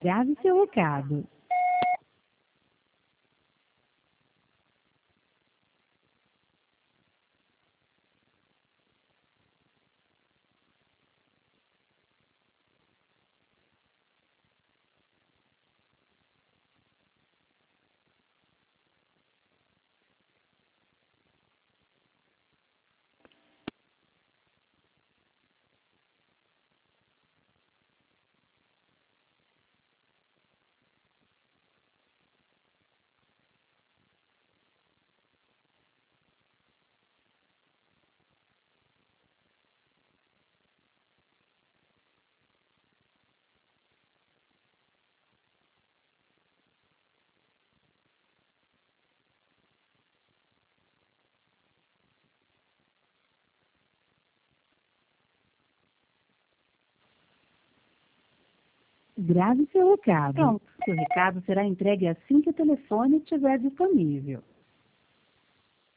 Grave seu recado. Grave seu recado. Pronto. Seu recado será entregue assim que o telefone estiver disponível.